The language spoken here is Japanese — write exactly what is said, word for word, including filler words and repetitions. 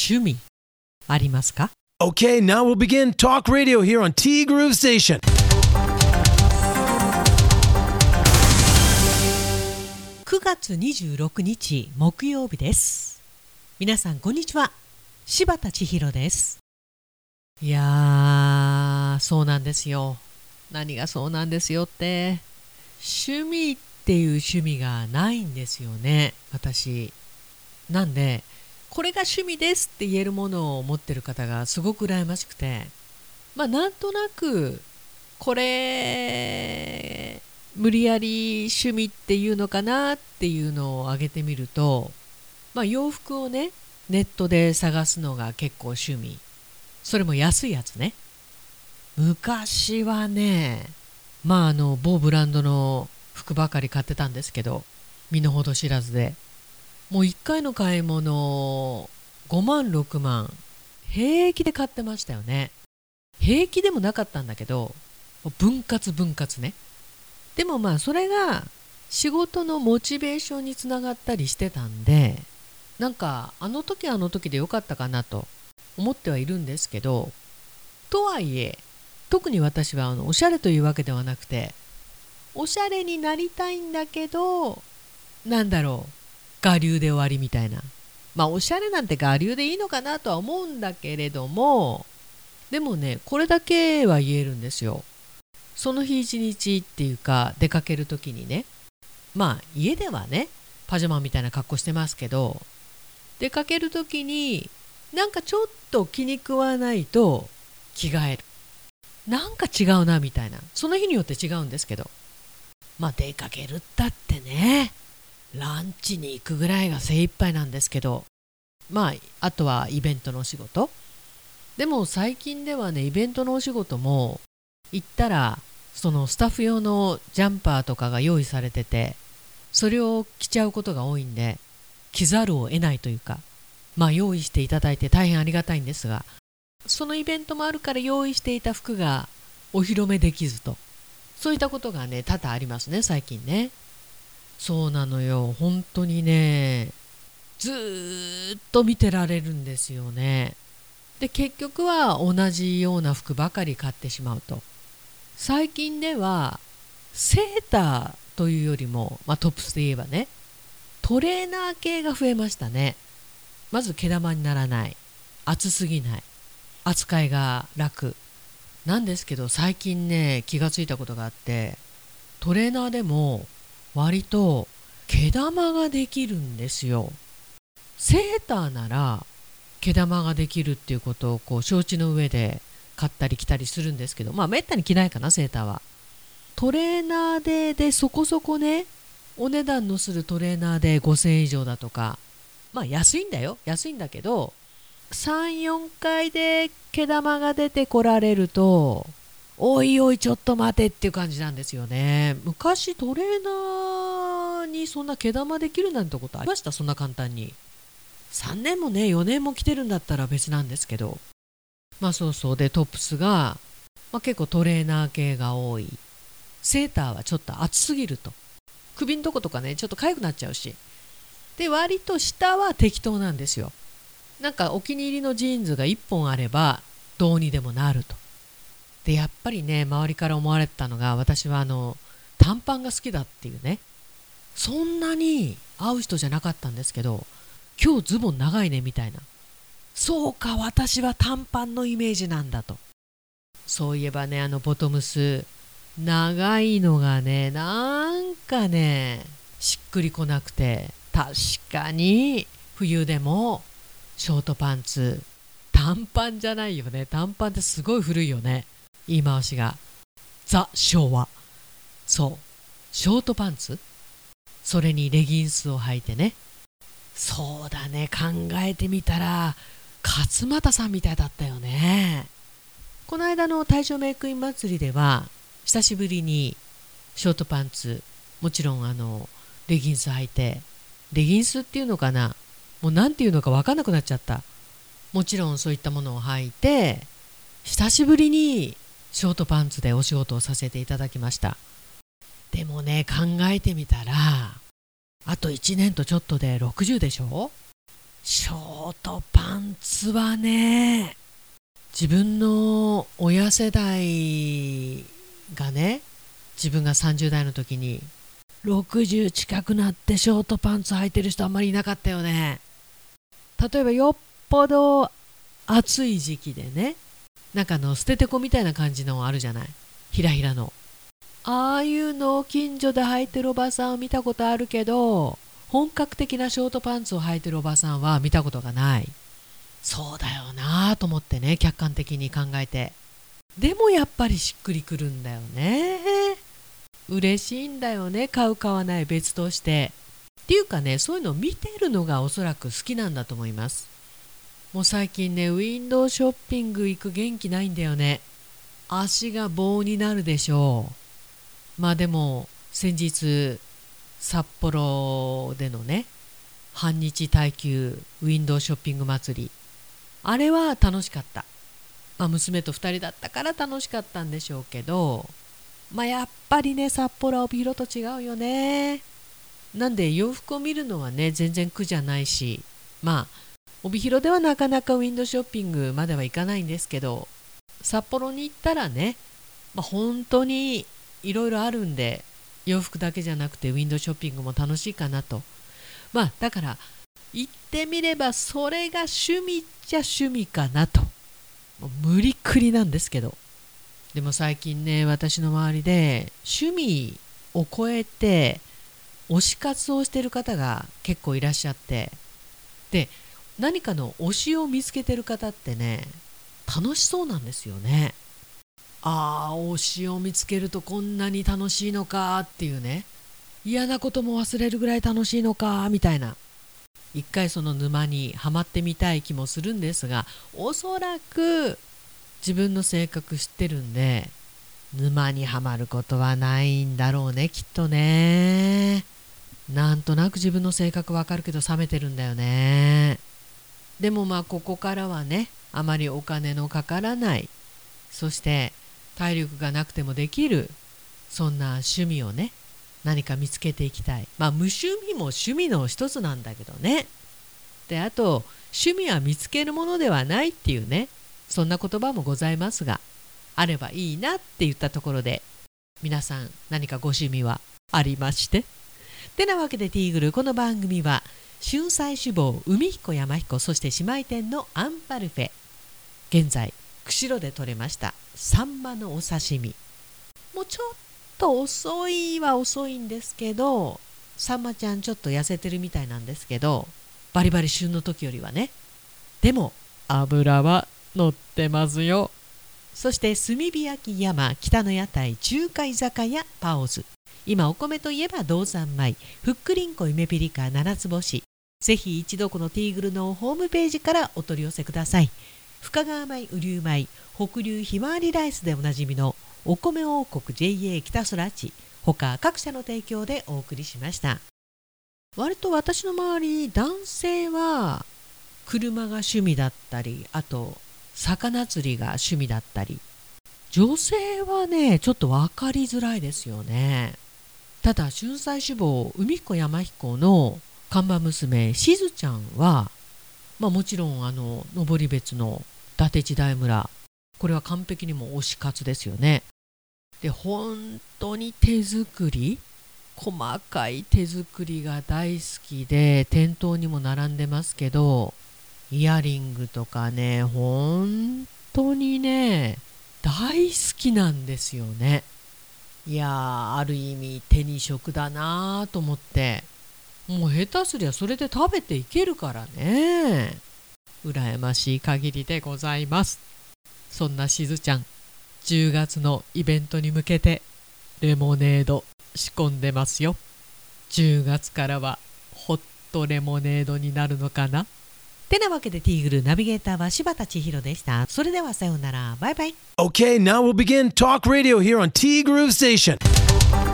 趣味ありますか？ Okay, now we'll begin Talk Radio here on T Groove Station. くがつにじゅうろくにち木曜日です。皆さんこんにちは。柴田千尋です。いやー、そうなんですよ。何がそうなんですよって、趣味っていう趣味がないんですよね、私。なんでこれが趣味ですって言えるものを持ってる方がすごく羨ましくて、まあなんとなくこれ無理やり趣味っていうのかなっていうのを挙げてみると、まあ洋服をねネットで探すのが結構趣味。それも安いやつね。昔はね、まああの某ブランドの服ばかり買ってたんですけど、身の程知らずでもういっかいの買い物ごまんろくまん平気で買ってましたよね。平気でもなかったんだけど、分割分割ね。でもまあそれが仕事のモチベーションにつながったりしてたんで、なんかあの時あの時でよかったかなと思ってはいるんですけど、とはいえ特に私はあのおしゃれというわけではなくて、おしゃれになりたいんだけど、なんだろう、我流で終わりみたいな。まあおしゃれなんて我流でいいのかなとは思うんだけれども、でもねこれだけは言えるんですよ。その日一日っていうか出かける時にね、まあ家ではねパジャマみたいな格好してますけど、出かける時になんかちょっと気に食わないと着替える。なんか違うなみたいな。その日によって違うんですけど、まあ出かけるったってね、ランチに行くぐらいが精一杯なんですけど、まああとはイベントのお仕事。でも最近ではね、イベントのお仕事も行ったらそのスタッフ用のジャンパーとかが用意されてて、それを着ちゃうことが多いんで、着ざるを得ないというか、まあ用意していただいて大変ありがたいんですが、そのイベントもあるから用意していた服がお披露目できずと、そういったことがね多々ありますね最近ね。そうなのよ、本当にね、ずーっと見てられるんですよね。で結局は同じような服ばかり買ってしまうと。最近ではセーターというよりも、まあ、トップスで言えばね、トレーナー系が増えましたね。まず毛玉にならない、厚すぎない、扱いが楽なんですけど、最近ね気がついたことがあって、トレーナーでも割と毛玉ができるんですよ。セーターなら毛玉ができるっていうことをこう承知の上で買ったり着たりするんですけど、まあめったに着ないかなセーターは。トレーナーででそこそこねお値段のするトレーナーでごせんえん以上だとか、まあ安いんだよ、安いんだけど、さん、よんかいで毛玉が出てこられると、おいおいちょっと待てっていう感じなんですよね。昔トレーナーにそんな毛玉できるなんてことありました？そんな簡単に。さんねんもねよねんも着てるんだったら別なんですけど、まあそうそうでトップスが、まあ、結構トレーナー系が多い。セーターはちょっと厚すぎると、首のとことかねちょっと痒くなっちゃうし、で割と下は適当なんですよ。なんかお気に入りのジーンズがいっぽんあればどうにでもなると。でやっぱりね周りから思われてたのが、私はあの短パンが好きだっていうね。そんなに合う人じゃなかったんですけど、今日ズボン長いねみたいな。そうか、私は短パンのイメージなんだと。そういえばね、あのボトムス長いのがねなんかねしっくりこなくて、確かに冬でもショートパンツ、短パンじゃないよね。短パンってすごい古いよね、言い回しが。ザ昭和。そうショートパンツ、それにレギンスを履いてね。そうだね、考えてみたら勝俣さんみたいだったよね。この間の大正メイクイン祭りでは久しぶりにショートパンツ、もちろんあのレギンス履いて、レギンスっていうのかな、もうなんていうのか分かんなくなっちゃった。もちろんそういったものを履いて久しぶりにショートパンツでお仕事をさせていただきました。でもね考えてみたら、あといちねんとちょっとでろくじゅうでしょ。 ショートパンツはね、自分の親世代がね、自分がさんじゅう代の時にろくじゅう近くなってショートパンツ履いてる人あんまりいなかったよね。例えばよっぽど暑い時期でね、なんかの捨ててこみたいな感じのあるじゃない、ひらひらの。ああいうのを近所で履いてるおばさんを見たことあるけど、本格的なショートパンツを履いてるおばさんは見たことがない。そうだよなぁと思ってね、客観的に考えて。でもやっぱりしっくりくるんだよね。嬉しいんだよね、買う買わない別として。っていうかね、そういうのを見てるのがおそらく好きなんだと思います。もう最近ね、ウィンドウショッピング行く元気ないんだよね。足が棒になるでしょう。まあでも先日札幌でのね、半日耐久ウィンドウショッピング祭り、あれは楽しかった。まあ、娘とふたりだったから楽しかったんでしょうけど、まあやっぱりね、札幌は帯広と違うよね。なんで洋服を見るのはね、全然苦じゃないし、まあ帯広ではなかなかウィンドウショッピングまではいかないんですけど、札幌に行ったらね、まあ、本当にいろいろあるんで、洋服だけじゃなくてウィンドウショッピングも楽しいかなと。まあだから行ってみればそれが趣味っちゃ趣味かなと。もう無理くりなんですけど。でも最近ね、私の周りで趣味を超えて推し活をしてる方が結構いらっしゃって、で何かの推しを見つけてる方ってね、楽しそうなんですよね。ああ、推しを見つけるとこんなに楽しいのかっていうね、嫌なことも忘れるぐらい楽しいのかみたいな、一回その沼にはまってみたい気もするんですが、おそらく自分の性格知ってるんで沼にはまることはないんだろうね、きっとね。なんとなく自分の性格わかるけど冷めてるんだよね。でもまあここからはね、あまりお金のかからない、そして体力がなくてもできる、そんな趣味をね、何か見つけていきたい。まあ無趣味も趣味の一つなんだけどね。であと趣味は見つけるものではないっていうね、そんな言葉もございますが、あればいいなって言ったところで、皆さん何かご趣味はありまして。てなわけでティーグル、この番組は春菜志望海彦山彦、そして姉妹店のアンパルフェ、現在釧路で採れましたサンマのお刺身、もうちょっと遅いは遅いんですけど、サンマちゃんちょっと痩せてるみたいなんですけど、バリバリ旬の時よりはね。でも油は乗ってますよ。そして炭火焼き山北の屋台中華居酒屋パオズ、今お米といえば道山米、ふっくりんこ夢ピリカ七つ星。ぜひ一度このティーグルのホームページからお取り寄せください。深川米、雨竜米、北流ひまわりライスでおなじみのお米王国 ジェイエー 北空地、他各社の提供でお送りしました。割と私の周り、男性は車が趣味だったり、あと魚釣りが趣味だったり、女性はねちょっと分かりづらいですよね。ただ春菜志望海彦山彦の看板娘しずちゃんは、まあ、もちろんあの登別の伊達時代村、これは完璧にも推し活ですよね。で本当に手作り、細かい手作りが大好きで店頭にも並んでますけど、イヤリングとかね、本当にね大好きなんですよね。いやー、ある意味手に職だなーと思って、もう下手すりゃそれで食べていけるからね、羨ましい限りでございます。そんなしずちゃん、じゅうがつのイベントに向けてレモネード仕込んでますよ。じゅうがつからはホットレモネードになるのかな。てなわけでティーグルナビゲーターは柴田千尋でした。それではさようなら、バイバイ。 Okay, now we'll begin Talk Radio here on T Groove Station.